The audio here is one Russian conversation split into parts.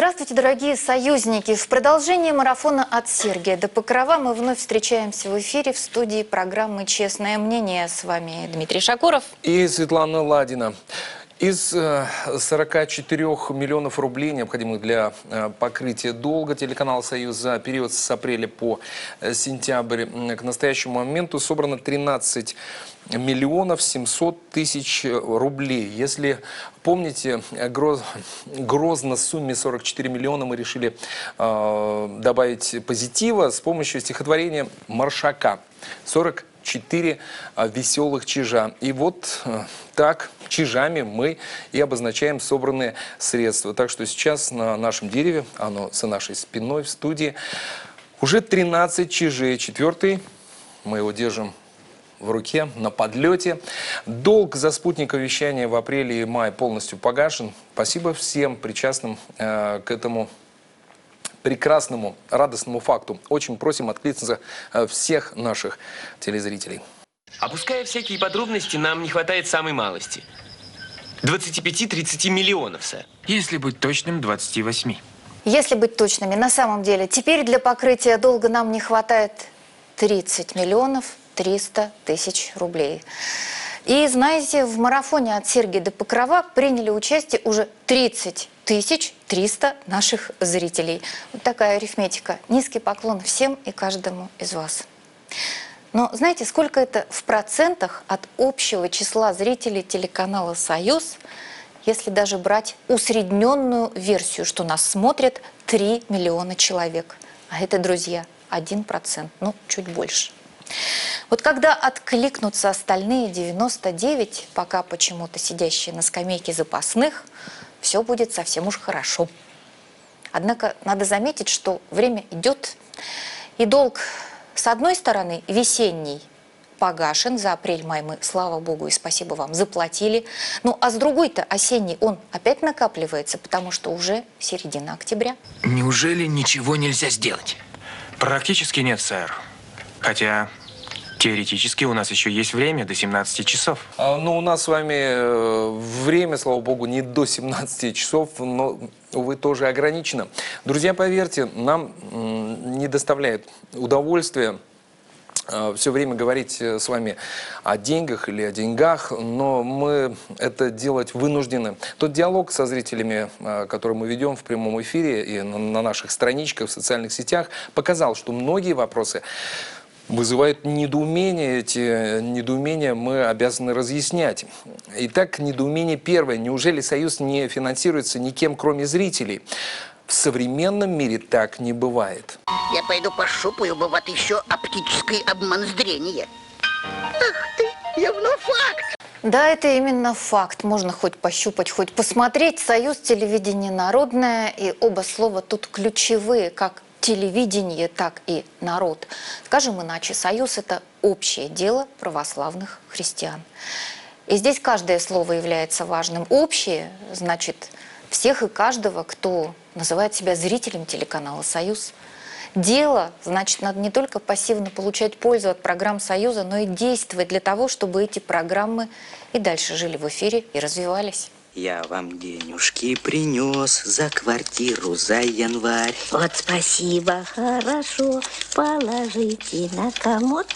Здравствуйте, дорогие союзники! В продолжении марафона «От Сергия до Покрова» мы вновь встречаемся в эфире в студии программы «Честное мнение». С вами Дмитрий Шакуров и Светлана Ладина. Из 44 миллионов рублей, необходимых для покрытия долга телеканала «Союз» за период с апреля по сентябрь, к настоящему моменту собрано 13 миллионов 700 тысяч рублей. Если помните, грозно сумме 44 миллиона мы решили добавить позитива с помощью стихотворения Маршака. 44 веселых чижа. И вот так чижами мы и обозначаем собранные средства. Так что сейчас на нашем дереве, оно за нашей спиной в студии, уже 13 чижей. Четвертый мы его держим в руке, на подлете. Долг за спутниковое вещание в апреле и мае полностью погашен. Спасибо всем причастным к этому прекрасному, радостному факту. Очень просим откликнуться всех наших телезрителей. Опуская всякие подробности, нам не хватает самой малости. 25-30 миллионов, сэр. Если быть точным, 28. Если быть точными, на самом деле, теперь для покрытия долга нам не хватает 30 миллионов 300 тысяч рублей. И знаете, в марафоне «От Сергия до Покрова» приняли участие уже 30 300 наших зрителей. Вот такая арифметика. Низкий поклон всем и каждому из вас. Но знаете, сколько это в процентах от общего числа зрителей телеканала «Союз», если даже брать усредненную версию, что нас смотрят 3 миллиона человек. А это, друзья, 1%, ну, чуть больше. Вот когда откликнутся остальные 99, пока почему-то сидящие на скамейке запасных, все будет совсем уж хорошо. Однако надо заметить, что время идет, и долг, с одной стороны, весенний, погашен. За апрель-май мы, слава богу и спасибо вам, заплатили. Ну а с другой-то, осенний, он опять накапливается, потому что уже середина октября. Неужели ничего нельзя сделать? Практически нет, сэр. Хотя теоретически у нас еще есть время до 17 часов. Ну, у нас с вами время, слава богу, не до 17 часов, но, увы, тоже ограничено. Друзья, поверьте, нам не доставляет удовольствия все время говорить с вами о деньгах или о деньгах, но мы это делать вынуждены. Тот диалог со зрителями, который мы ведем в прямом эфире и на наших страничках в социальных сетях, показал, что многие вопросы вызывают недоумение. Эти недоумения мы обязаны разъяснять. Итак, недоумение первое. Неужели «Союз» не финансируется никем, кроме зрителей? В современном мире так не бывает. Я пойду пощупаю, бывает еще оптический обман зрения. Ах ты, явно факт. Да, это именно факт. Можно хоть пощупать, хоть посмотреть. «Союз», телевидение народное, и оба слова тут ключевые, как телевидение, так и народ. Скажем иначе, «Союз» – это общее дело православных христиан. И здесь каждое слово является важным. Общее – значит всех и каждого, кто называет себя зрителем телеканала «Союз». Дело – значит, надо не только пассивно получать пользу от программ «Союза», но и действовать для того, чтобы эти программы и дальше жили в эфире и развивались. Я вам денежки принес за квартиру за январь. Вот спасибо, хорошо, положите на комод.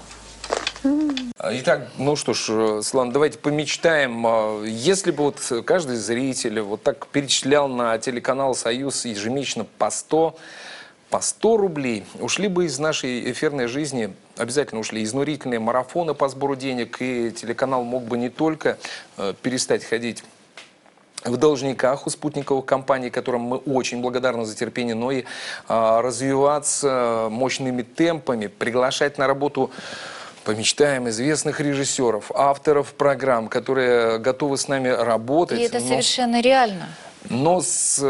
Итак, ну что ж, Слава, давайте помечтаем. Если бы вот каждый зритель вот так перечислял на телеканал «Союз» ежемесячно по 100 рублей, ушли бы из нашей эфирной жизни, обязательно ушли изнурительные марафоны по сбору денег, и телеканал мог бы не только перестать ходить в должниках у спутниковых компаний, которым мы очень благодарны за терпение, но и развиваться мощными темпами, приглашать на работу, помечтаем, известных режиссеров, авторов программ, которые готовы с нами работать. И это совершенно реально. Но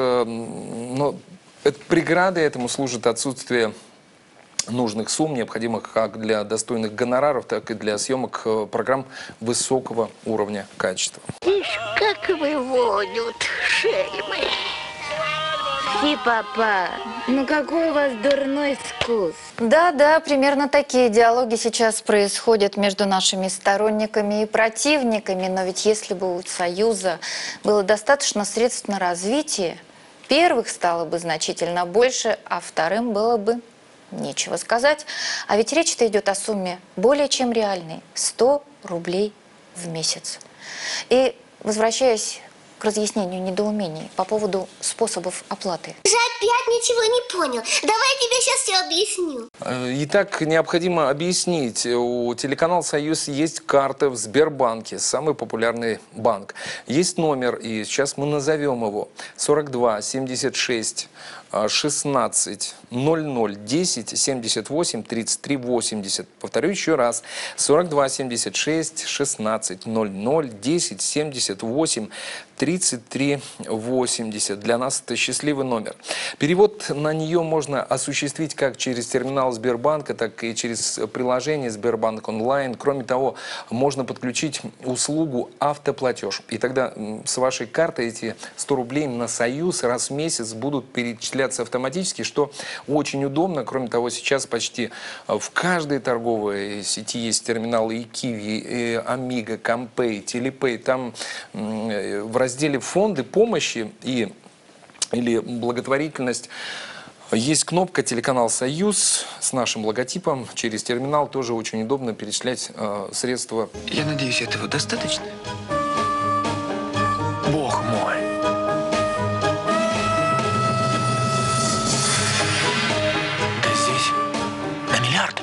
преградой этому служит отсутствие нужных сумм, необходимых как для достойных гонораров, так и для съемок программ высокого уровня качества. Ишь, как выводят шельмы. И папа, ну какой у вас дурной вкус. Да, примерно такие диалоги сейчас происходят между нашими сторонниками и противниками. Но ведь если бы у «Союза» было достаточно средств на развитие, Первых стало бы значительно больше, а вторым было бы нечего сказать. А ведь речь-то идет о сумме более чем реальной – 100 рублей в месяц. И возвращаясь к разъяснению недоумений по поводу способов оплаты. Ты же опять ничего не понял. Давай я тебе сейчас все объясню. Итак, необходимо объяснить. У телеканала «Союз» есть карта в Сбербанке, самый популярный банк. Есть номер, и сейчас мы назовем его. 42 76 16 00 10 78 33 80. Повторю еще раз. 42 76 16 00 10 78 33 80. Для нас это счастливый номер. Перевод на нее можно осуществить как через терминал Сбербанка, так и через приложение Сбербанк онлайн. Кроме того, можно подключить услугу автоплатеж. И тогда с вашей карты эти 100 рублей на «Союз» раз в месяц будут перечисляться автоматически, что очень удобно. Кроме того, сейчас почти в каждой торговой сети есть терминалы и Киви, и Амиго, Кампэй, Телепэй. Там в разделе «Фонды помощи» или «Благотворительность» есть кнопка «Телеканал Союз» с нашим логотипом. Через терминал тоже очень удобно перечислять средства. Я надеюсь, этого достаточно? Бог мой. Да здесь на миллиард.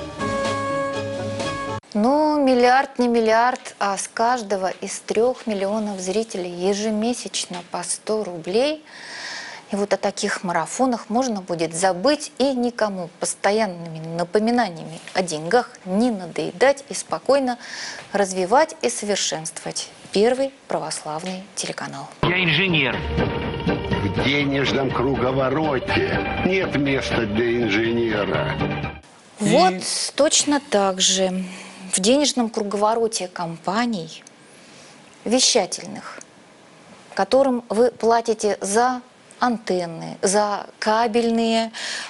Ну, миллиард не миллиард, а с каждого из 3 миллионов зрителей ежемесячно по 100 рублей. И вот о таких марафонах можно будет забыть и никому постоянными напоминаниями о деньгах не надоедать и спокойно развивать и совершенствовать первый православный телеканал. Я инженер. В денежном круговороте нет места для инженера. Вот точно так же в денежном круговороте компаний вещательных, которым вы платите за антенны, за кабельные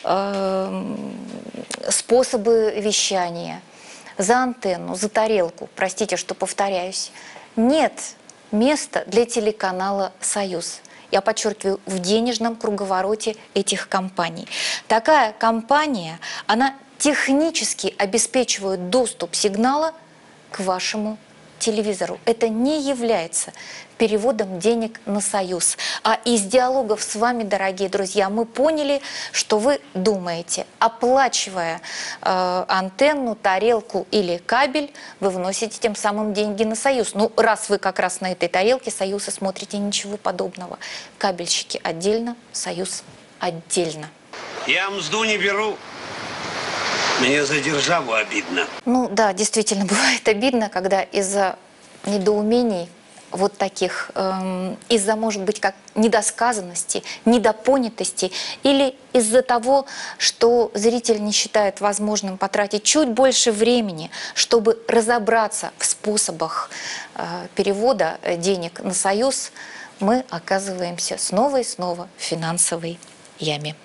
способы вещания, за антенну, за тарелку, простите, что повторяюсь, нет места для телеканала «Союз». Я подчеркиваю, в денежном круговороте этих компаний. Такая компания, она технически обеспечивает доступ сигнала к вашему телевизору. Это не является переводом денег на «Союз». А из диалогов с вами, дорогие друзья, мы поняли, что вы думаете, оплачивая антенну, тарелку или кабель, вы вносите тем самым деньги на «Союз». Ну, раз вы как раз на этой тарелке «Союз» и смотрите, ничего подобного. Кабельщики отдельно, «Союз» отдельно. Я мзду не беру. Мне за державу обидно. Ну да, действительно, бывает обидно, когда из-за недоумений вот таких, из-за, может быть, как недосказанности, недопонятости или из-за того, что зритель не считает возможным потратить чуть больше времени, чтобы разобраться в способах перевода денег на «Союз», мы оказываемся снова и снова в финансовой яме.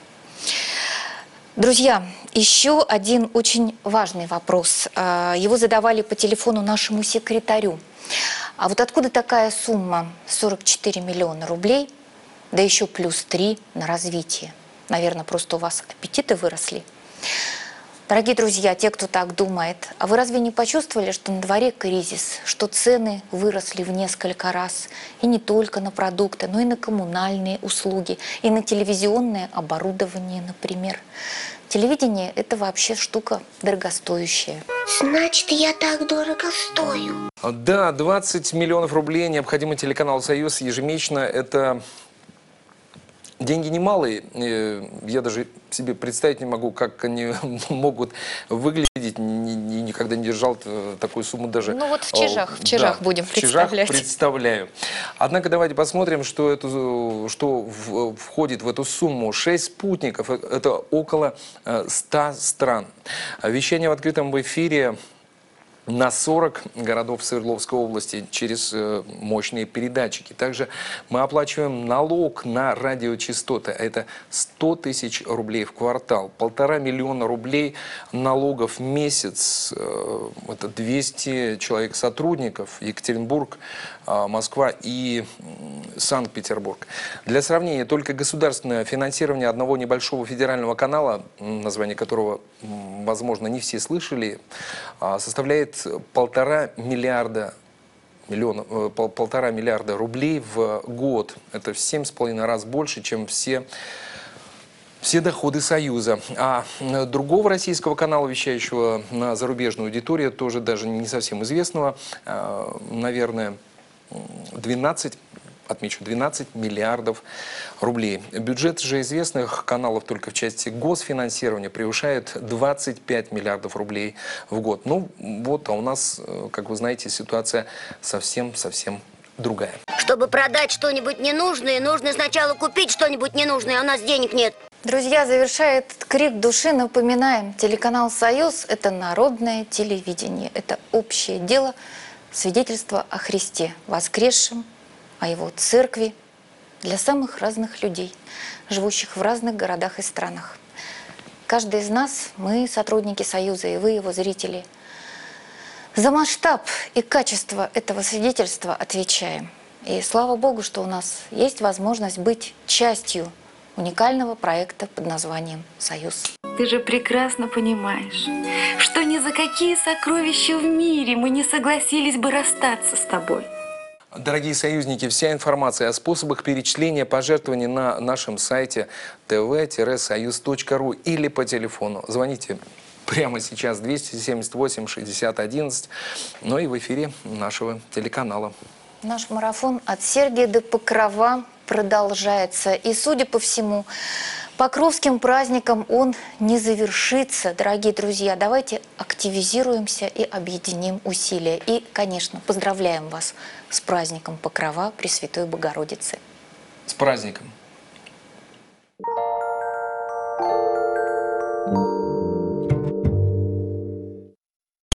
Друзья, еще один очень важный вопрос. Его задавали по телефону нашему секретарю. А вот откуда такая сумма 44 миллиона рублей, да еще плюс 3 на развитие? Наверное, просто у вас аппетиты выросли. Дорогие друзья, те, кто так думает, а вы разве не почувствовали, что на дворе кризис, что цены выросли в несколько раз? И не только на продукты, но и на коммунальные услуги, и на телевизионное оборудование, например. Телевидение – это вообще штука дорогостоящая. Значит, я так дорого стою. Да, 20 миллионов рублей необходимо телеканалу «Союз» ежемесячно. Это деньги немалые. Я даже себе представить не могу, как они могут выглядеть. Никогда не держал такую сумму даже. Ну вот в чижах будем представлять. Представляю. Однако давайте посмотрим, что входит в эту сумму. 6 спутников, это около 100 стран. Вещание в открытом эфире на 40 городов Свердловской области через мощные передатчики. Также мы оплачиваем налог на радиочастоты. Это 100 тысяч рублей в квартал. 1,5 миллиона рублей налогов в месяц. Это 200 человек сотрудников. Екатеринбург, Москва и Санкт-Петербург. Для сравнения, только государственное финансирование одного небольшого федерального канала, название которого, возможно, не все слышали, составляет 1,5 миллиарда рублей в год. Это в 7,5 раз больше, чем все доходы Союза. А другого российского канала, вещающего на зарубежную аудиторию, тоже даже не совсем известного, наверное, 12 миллиардов рублей. Бюджет же известных каналов только в части госфинансирования превышает 25 миллиардов рублей в год. Ну вот, а у нас, как вы знаете, ситуация совсем другая. Чтобы продать что-нибудь ненужное, нужно сначала купить что-нибудь ненужное, а у нас денег нет. Друзья, завершая этот крик души, напоминаем, телеканал «Союз» – это народное телевидение. Это общее дело, свидетельство о Христе воскресшем, о Его церкви для самых разных людей, живущих в разных городах и странах. Каждый из нас, мы, сотрудники Союза, и вы, его зрители, за масштаб и качество этого свидетельства отвечаем. И слава Богу, что у нас есть возможность быть частью уникального проекта под названием «Союз». Ты же прекрасно понимаешь, что ни за какие сокровища в мире мы не согласились бы расстаться с тобой. Дорогие союзники, вся информация о способах перечисления пожертвований на нашем сайте tv-soyuz.ru или по телефону. Звоните прямо сейчас 278 60 11, но и в эфире нашего телеканала. Наш марафон от Сергия до Покрова продолжается. И, судя по всему, Покровским праздником он не завершится. Дорогие друзья, давайте активизируемся и объединим усилия. И, конечно, поздравляем вас с праздником Покрова Пресвятой Богородицы. С праздником!